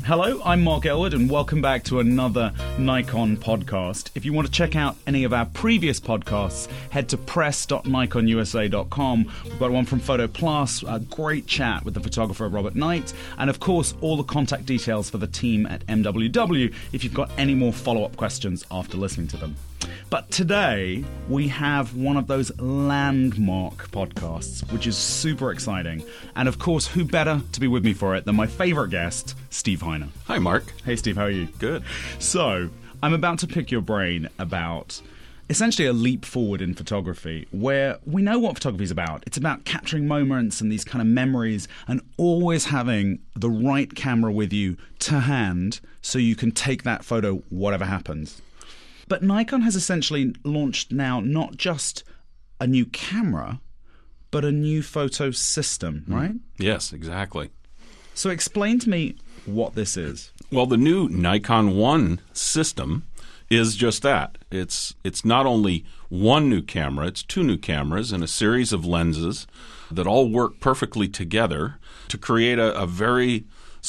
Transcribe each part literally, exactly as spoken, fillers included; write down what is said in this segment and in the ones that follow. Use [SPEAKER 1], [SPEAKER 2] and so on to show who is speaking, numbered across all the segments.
[SPEAKER 1] Hello, I'm Mark Elwood, and welcome back to another Nikon podcast. If you want to check out any of our previous podcasts, head to press dot nikon u s a dot com. We've got one from Photo Plus, a great chat with the photographer Robert Knight, and of course, all the contact details for the team at M W W if you've got any more follow-up questions after listening to them. But today, we have one of those landmark podcasts, which is super exciting. And of course, who better to be with me for it than my favorite guest, Steve Heine.
[SPEAKER 2] Hi, Mark.
[SPEAKER 1] Hey, Steve, how are you?
[SPEAKER 2] Good.
[SPEAKER 1] So, I'm about to pick your brain about essentially a leap forward in photography, where we know what photography is about. It's about capturing moments and these kind of memories and always having the right camera with you to hand so you can take that photo whatever happens. But Nikon has essentially launched now not just a new camera, but a new photo system, right?
[SPEAKER 2] Mm. Yes, exactly.
[SPEAKER 1] So explain to me what this is.
[SPEAKER 2] Well, the new Nikon One system is just that. It's it's not only one new camera, it's two new cameras and a series of lenses that all work perfectly together to create a, a very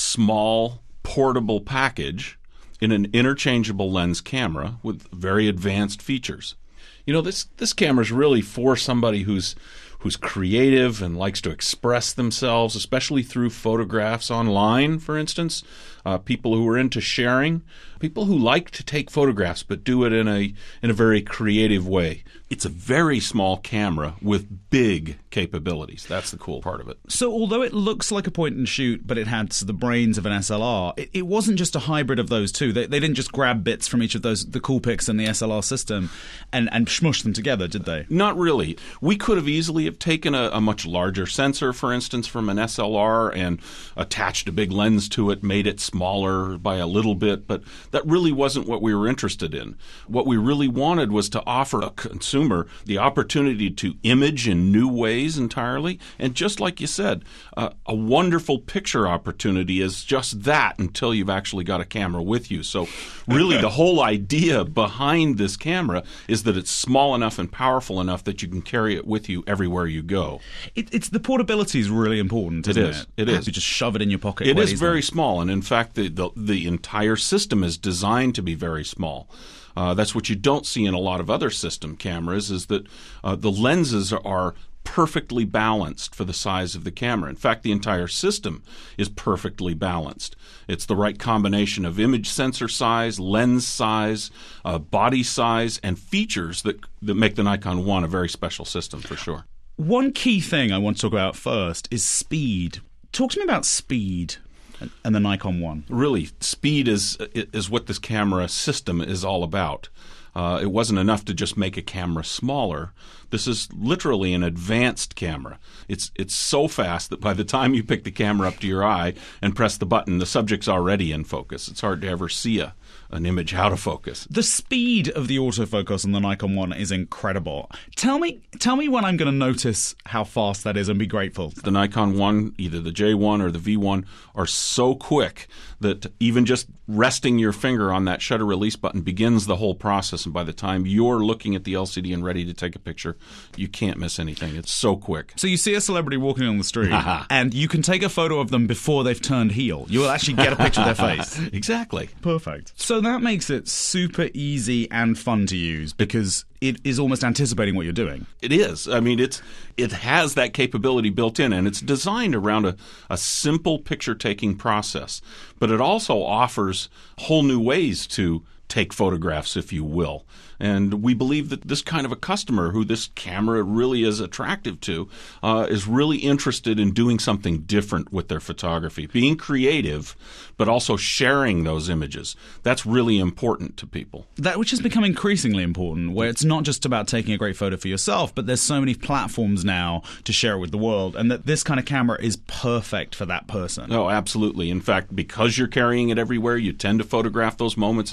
[SPEAKER 2] small, portable package in an interchangeable lens camera with very advanced features. You know, this this camera is really for somebody who's who's creative and likes to express themselves, especially through photographs online, for instance. Uh, people who are into sharing, people who like to take photographs but do it in a in a very creative way. It's a very small camera with big capabilities. That's the cool part of it.
[SPEAKER 1] So although it looks like a point and shoot, but it had the brains of an S L R, it, it wasn't just a hybrid of those two. They, they didn't just grab bits from each of those, the Coolpix and the S L R system, and, and smush them together, did they?
[SPEAKER 2] Not really. We could have easily have taken a, a much larger sensor, for instance, from an S L R and attached a big lens to it, made it smaller by a little bit, but that really wasn't what we were interested in. What we really wanted was to offer a consumer the opportunity to image in new ways entirely, and just like you said, uh, a wonderful picture opportunity is just that until you've actually got a camera with you. So really the whole idea behind this camera is that it's small enough and powerful enough that you can carry it with you everywhere you go.
[SPEAKER 1] It, it's the portability is really important, isn't
[SPEAKER 2] it? Is.
[SPEAKER 1] It,
[SPEAKER 2] it is.
[SPEAKER 1] You just shove it in your pocket.
[SPEAKER 2] It is
[SPEAKER 1] easily.
[SPEAKER 2] very small, and in fact, the, the the entire system is designed to be very small. Uh, that's what you don't see in a lot of other system cameras, is that uh, the lenses are perfectly balanced for the size of the camera. In fact, the entire system is perfectly balanced. It's the right combination of image sensor size, lens size, uh, body size, and features that, that make the Nikon One a very special system for sure.
[SPEAKER 1] One key thing I want to talk about first is speed. Talk to me about speed and the Nikon One.
[SPEAKER 2] Really, speed is is what this camera system is all about. Uh, it wasn't enough to just make a camera smaller. This is literally an advanced camera. It's it's so fast that by the time you pick the camera up to your eye and press the button, the subject's already in focus. It's hard to ever see a an image out of focus.
[SPEAKER 1] The speed of the autofocus on the Nikon One is incredible. Tell me, tell me when I'm going to notice how fast that is and be grateful.
[SPEAKER 2] The Nikon One, either the J one or the V one, are so quick that even just resting your finger on that shutter release button begins the whole process. And by the time you're looking at the L C D and ready to take a picture, you can't miss anything. It's so quick.
[SPEAKER 1] So you see a celebrity walking on the street, and you can take a photo of them before they've turned heel. You will actually get a picture of their face.
[SPEAKER 2] Exactly.
[SPEAKER 1] Perfect. So that makes it super easy and fun to use because it is almost anticipating what you're doing.
[SPEAKER 2] It is. I mean, it's it has that capability built in, and it's designed around a, a simple picture-taking process. But it also offers whole new ways to take photographs, if you will. And we believe that this kind of a customer who this camera really is attractive to uh, is really interested in doing something different with their photography, being creative, but also sharing those images. That's really important to people.
[SPEAKER 1] That which has become increasingly important, where it's not just about taking a great photo for yourself, but there's so many platforms now to share it with the world, and that this kind of camera is perfect for that person.
[SPEAKER 2] Oh, absolutely. In fact, because you're carrying it everywhere, you tend to photograph those moments in your life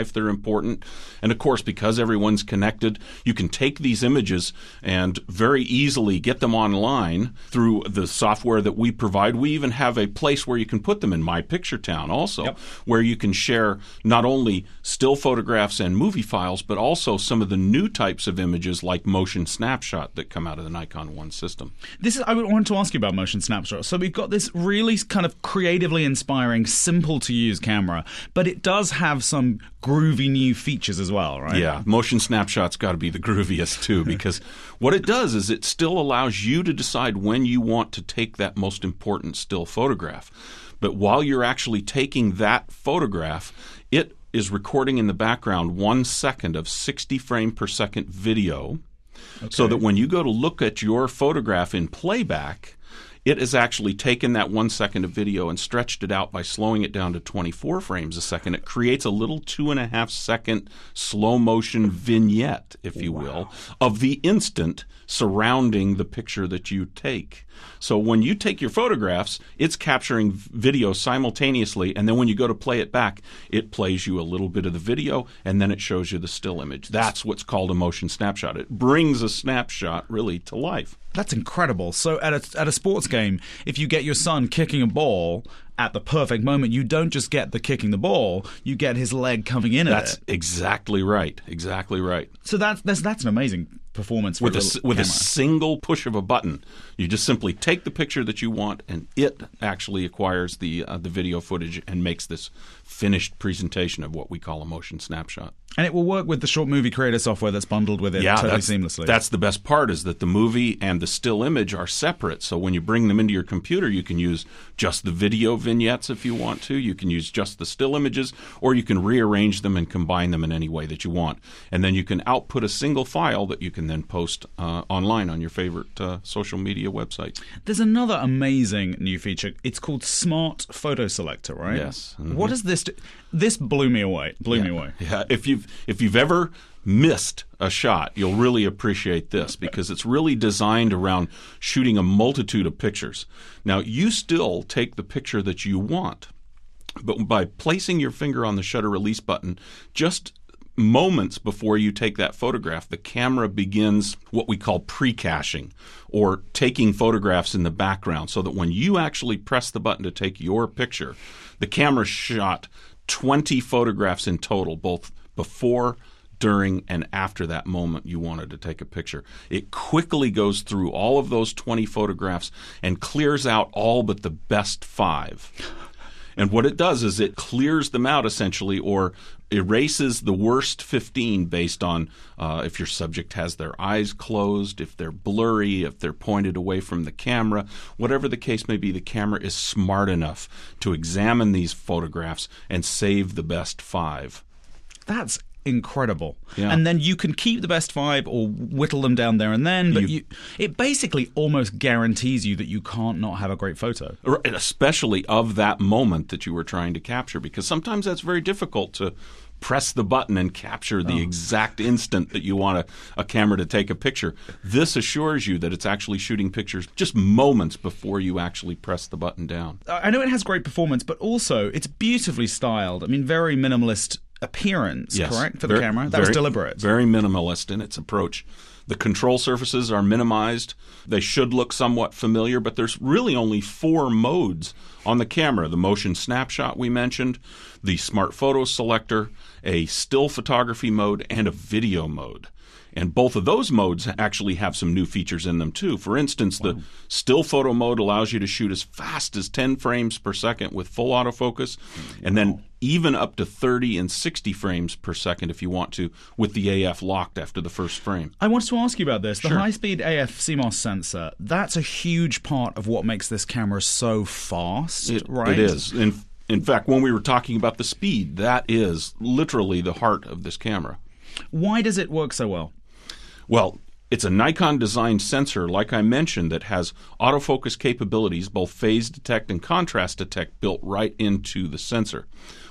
[SPEAKER 2] life, they're important. And of course, because everyone's connected, you can take these images and very easily get them online through the software that we provide. We even have a place where you can put them in My Picture Town also, yep. where you can share not only still photographs and movie files, but also some of the new types of images like motion snapshot that come out of the Nikon One system.
[SPEAKER 1] This is, I wanted to ask you about motion snapshot. So we've got this really kind of creatively inspiring, simple to use camera, but it does have some groovy new features as well, right?
[SPEAKER 2] Yeah, motion snapshot's got to be the grooviest too, because what it does is it still allows you to decide when you want to take that most important still photograph. But while you're actually taking that photograph, it is recording in the background one second of sixty frame per second video, okay. so that when you go to look at your photograph in playback, it has actually taken that one second of video and stretched it out by slowing it down to twenty-four frames a second. It creates a little two and a half second slow motion vignette, if you wow. will, of the instant surrounding the picture that you take. So when you take your photographs, it's capturing video simultaneously, and then when you go to play it back, it plays you a little bit of the video, and then it shows you the still image. That's what's called a motion snapshot. It brings a snapshot really to life.
[SPEAKER 1] That's incredible. So at a, at a sports game, if you get your son kicking a ball at the perfect moment, you don't just get the kicking the ball, you get his leg coming in
[SPEAKER 2] That's
[SPEAKER 1] at it.
[SPEAKER 2] That's exactly right. Exactly right.
[SPEAKER 1] So that's, that's, that's an amazing performance for
[SPEAKER 2] with
[SPEAKER 1] a,
[SPEAKER 2] a with
[SPEAKER 1] camera.
[SPEAKER 2] a single push of a button. You just simply take the picture that you want, and it actually acquires the uh, the video footage and makes this finished presentation of what we call a motion snapshot.
[SPEAKER 1] And it will work with the short movie creator software that's bundled with it
[SPEAKER 2] yeah,
[SPEAKER 1] totally
[SPEAKER 2] that's,
[SPEAKER 1] seamlessly.
[SPEAKER 2] That's the best part, is that the movie and the still image are separate. So when you bring them into your computer, you can use just the video vignettes if you want to. You can use just the still images, or you can rearrange them and combine them in any way that you want. And then you can output a single file that you can then post uh, online on your favorite uh, social media website.
[SPEAKER 1] There's another amazing new feature. It's called Smart Photo Selector, right?
[SPEAKER 2] Yes. Mm-hmm.
[SPEAKER 1] What does this do? This blew me away. Blew
[SPEAKER 2] yeah.
[SPEAKER 1] me away.
[SPEAKER 2] Yeah. If you've if you've ever missed a shot, you'll really appreciate this, because it's really designed around shooting a multitude of pictures. Now, you still take the picture that you want, but by placing your finger on the shutter release button, just moments before you take that photograph, the camera begins what we call pre-caching, or taking photographs in the background, so that when you actually press the button to take your picture, the camera shot twenty photographs in total, both before, during, and after that moment you wanted to take a picture. It quickly goes through all of those twenty photographs and clears out all but the best five. And what it does is it clears them out, essentially, or erases the worst fifteen based on uh, if your subject has their eyes closed, if they're blurry, if they're pointed away from the camera. Whatever the case may be, the camera is smart enough to examine these photographs and save the best five.
[SPEAKER 1] That's incredible.
[SPEAKER 2] Yeah.
[SPEAKER 1] And then you can keep the best five or whittle them down there and then, but you, you, it basically almost guarantees you that you can't not have a great photo.
[SPEAKER 2] Especially of that moment that you were trying to capture, because sometimes that's very difficult to press the button and capture the oh. exact instant that you want a, a camera to take a picture. This assures you that it's actually shooting pictures just moments before you actually press the button down.
[SPEAKER 1] I know it has great performance, but also it's beautifully styled. I mean, very minimalist appearance,
[SPEAKER 2] yes.
[SPEAKER 1] correct, for the
[SPEAKER 2] very,
[SPEAKER 1] camera? That
[SPEAKER 2] very,
[SPEAKER 1] was deliberate.
[SPEAKER 2] Very minimalist in its approach. The control surfaces are minimized. They should look somewhat familiar, but there's really only four modes on the camera. The motion snapshot we mentioned, the smart photo selector, a still photography mode, and a video mode. And both of those modes actually have some new features in them, too. For instance, wow. the still photo mode allows you to shoot as fast as ten frames per second with full autofocus, and then even up to thirty and sixty frames per second if you want to, with the A F locked after the first frame.
[SPEAKER 1] I wanted to ask you about this. The
[SPEAKER 2] sure.
[SPEAKER 1] high-speed A F C MOS sensor, that's a huge part of what makes this camera so fast,
[SPEAKER 2] it,
[SPEAKER 1] right?
[SPEAKER 2] It is. In, in fact, when we were talking about the speed, that is literally the heart of this camera.
[SPEAKER 1] Why does it work so well?
[SPEAKER 2] Well, it's a Nikon-designed sensor, like I mentioned, that has autofocus capabilities, both phase detect and contrast detect, built right into the sensor.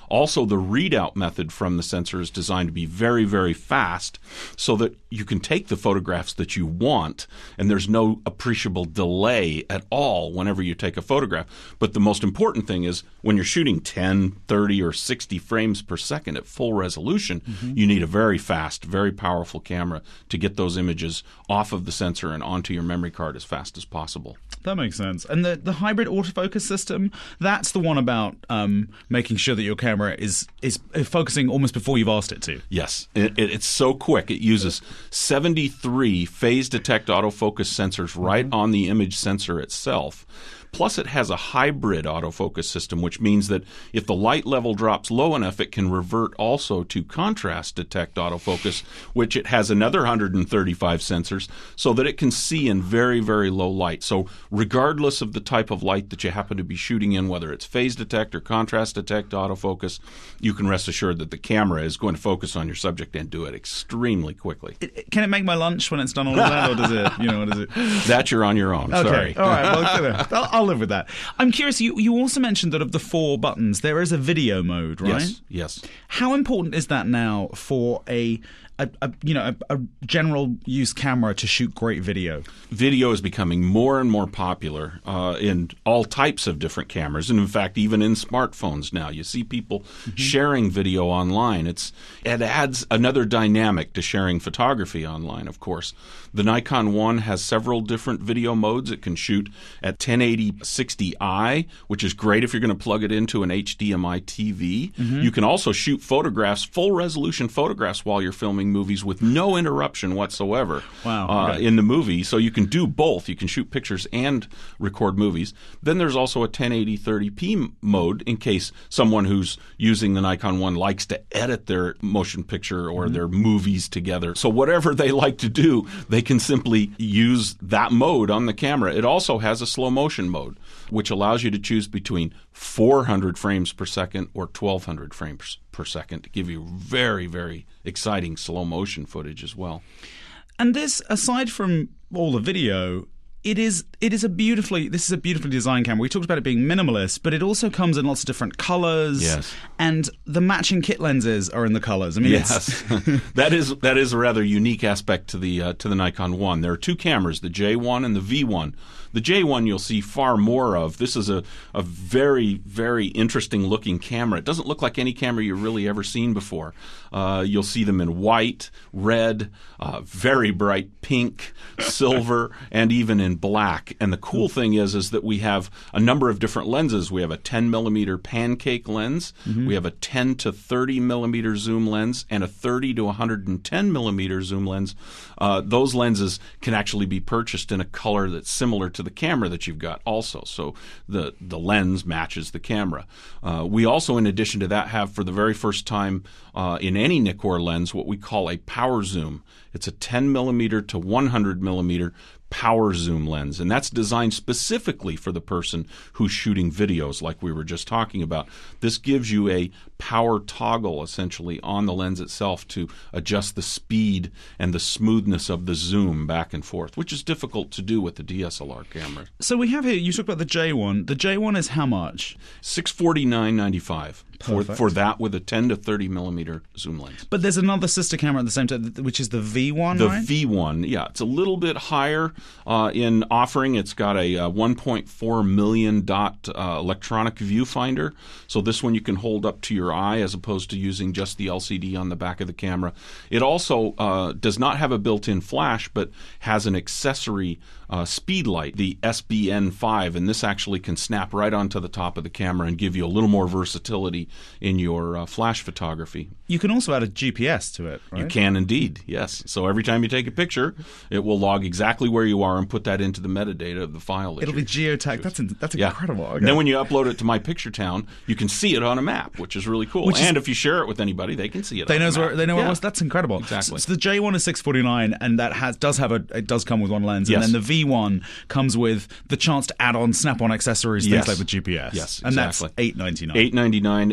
[SPEAKER 2] Also, the readout method from the sensor is designed to be very, very fast so that you can take the photographs that you want, and there's no appreciable delay at all whenever you take a photograph. But the most important thing is when you're shooting ten, thirty, or sixty frames per second at full resolution, mm-hmm. you need a very fast, very powerful camera to get those images off of the sensor and onto your memory card as fast as possible.
[SPEAKER 1] That makes sense. And the, the hybrid autofocus system, that's the one about um, making sure that your camera is, is focusing almost before you've asked it to.
[SPEAKER 2] Yes. It, it, it's so quick. It uses seventy-three phase detect autofocus sensors right mm-hmm. on the image sensor itself. Plus, it has a hybrid autofocus system, which means that if the light level drops low enough, it can revert also to contrast detect autofocus, which it has another one hundred thirty-five sensors, so that it can see in very, very low light. So regardless of the type of light that you happen to be shooting in, whether it's phase detect or contrast detect autofocus, you can rest assured that the camera is going to focus on your subject and do it extremely quickly.
[SPEAKER 1] It, it, can it make my lunch when it's done all of that, or does it, you know, what is it?
[SPEAKER 2] That you're on your own.
[SPEAKER 1] Okay.
[SPEAKER 2] Sorry.
[SPEAKER 1] All right. Well, you know, I'll, I'll live with that. I'm curious, you, you also mentioned that of the four buttons, there is a video mode, right?
[SPEAKER 2] Yes, yes.
[SPEAKER 1] How important is that now for a, a, a you know, a, a general use camera to shoot great video?
[SPEAKER 2] Video is becoming more and more popular uh, in all types of different cameras, and in fact, even in smartphones now. You see people mm-hmm. sharing video online. It's it adds another dynamic to sharing photography online, of course. The Nikon One has several different video modes. It can shoot at ten eighty sixty i, which is great if you're going to plug it into an H D M I T V. Mm-hmm. You can also shoot photographs, full-resolution photographs, while you're filming movies with no interruption whatsoever
[SPEAKER 1] wow,
[SPEAKER 2] uh,
[SPEAKER 1] okay.
[SPEAKER 2] in the movie. So you can do both. You can shoot pictures and record movies. Then there's also a ten eighty thirty p mode in case someone who's using the Nikon One likes to edit their motion picture or mm-hmm. their movies together. So whatever they like to do, they can simply use that mode on the camera. It also has a slow motion mode, which allows you to choose between four hundred frames per second or twelve hundred frames per second to give you very, very exciting slow motion footage as well.
[SPEAKER 1] And this, aside from all the video, it is it is a beautifully this is a beautifully designed camera. We talked about it being minimalist, but it also comes in lots of different colors.
[SPEAKER 2] Yes.
[SPEAKER 1] And the matching kit lenses are in the colors. I mean,
[SPEAKER 2] yes,
[SPEAKER 1] it's
[SPEAKER 2] that is that is a rather unique aspect to the uh, to the Nikon One. There are two cameras, the J one and the V one. The J one you'll see far more of. This is a, a very, very interesting looking camera. It doesn't look like any camera you've really ever seen before. Uh, you'll see them in white, red, uh, very bright pink, silver, and even in black. And the cool thing is, is that we have a number of different lenses. We have a ten millimeter pancake lens. Mm-hmm. We have a ten to thirty millimeter zoom lens and a thirty to one hundred ten millimeter zoom lens. Uh, those lenses can actually be purchased in a color that's similar to the camera that you've got also. So the, the lens matches the camera. Uh, we also, in addition to that, have for the very first time uh, in any Nikkor lens what we call a power zoom. It's a ten millimeter to one hundred millimeter power zoom lens, and that's designed specifically for the person who's shooting videos like we were just talking about. This gives you a power toggle essentially on the lens itself to adjust the speed and the smoothness of the zoom back and forth, which is difficult to do with the D S L R camera.
[SPEAKER 1] So we have here, you talked about the J one. The J one is how much?
[SPEAKER 2] six hundred forty-nine dollars and ninety-five cents for, for that with a ten to thirty millimeter zoom lens.
[SPEAKER 1] But there's another sister camera at the same time, which is the V one,
[SPEAKER 2] The
[SPEAKER 1] right?
[SPEAKER 2] V one, yeah. It's a little bit higher uh, in offering. It's got a, a one point four million dot uh, electronic viewfinder. So this one you can hold up to your eye as opposed to using just the L C D on the back of the camera. It also uh, does not have a built-in flash, but has an accessory uh, speed light, the S B N five, and this actually can snap right onto the top of the camera and give you a little more versatility in your uh, flash photography.
[SPEAKER 1] You can also add a G P S to it, right?
[SPEAKER 2] You can indeed, yes. So every time you take a picture, it will log exactly where you are and put that into the metadata of the file. That
[SPEAKER 1] It'll be geotagged. That's in, that's
[SPEAKER 2] yeah.
[SPEAKER 1] incredible. Okay.
[SPEAKER 2] And then when you upload it to My Picture Town, you can see it on a map, which is really cool.
[SPEAKER 1] Which
[SPEAKER 2] and
[SPEAKER 1] is,
[SPEAKER 2] if you share it with anybody, they can see it.
[SPEAKER 1] They
[SPEAKER 2] on
[SPEAKER 1] knows
[SPEAKER 2] the map.
[SPEAKER 1] where they know
[SPEAKER 2] yeah.
[SPEAKER 1] where it was. That's incredible.
[SPEAKER 2] Exactly.
[SPEAKER 1] So, so the J one is six forty-nine, and that has does have a it does come with one lens,
[SPEAKER 2] yes.
[SPEAKER 1] and then the V one comes with the chance to add on snap-on accessories, things
[SPEAKER 2] yes.
[SPEAKER 1] like the G P S.
[SPEAKER 2] Yes,
[SPEAKER 1] and
[SPEAKER 2] exactly.
[SPEAKER 1] that's eight ninety-nine.
[SPEAKER 2] eight ninety-nine.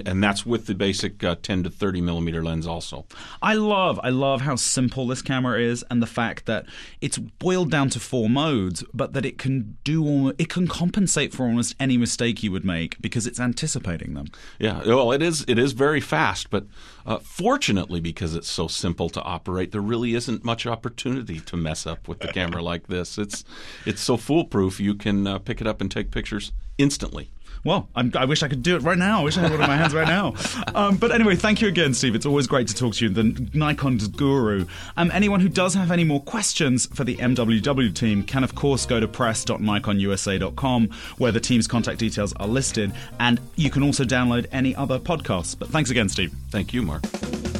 [SPEAKER 2] and and that's with the basic uh, ten to thirty millimeter lens also.
[SPEAKER 1] I love, I love how simple this camera is, and the fact that it's boiled down to four modes, but that it can do, all, it can compensate for almost any mistake you would make because it's anticipating them.
[SPEAKER 2] Yeah, well, it is it is very fast, but uh, fortunately, because it's so simple to operate, there really isn't much opportunity to mess up with the camera like this. It's it's so foolproof. You can uh, pick it up and take pictures instantly.
[SPEAKER 1] Well, I'm, I wish I could do it right now. I wish I had one in my hands right now. Um, but anyway, thank you again, Steve. It's always great to talk to you, the Nikon's guru. Um, anyone who does have any more questions for the M W W team can, of course, go to press dot nikon u s a dot com, where the team's contact details are listed, and you can also download any other podcasts. But thanks again, Steve.
[SPEAKER 2] Thank you, Mark.